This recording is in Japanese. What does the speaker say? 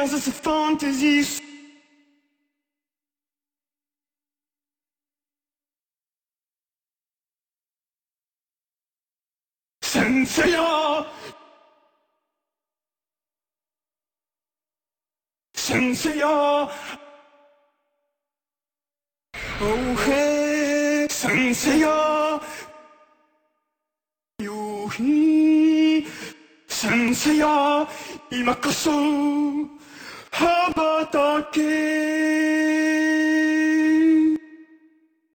das ist Fantasy. Sensei ya, Sensei ya, oh hey, Sensei ya,夕日、先生や今こそ羽ばたけ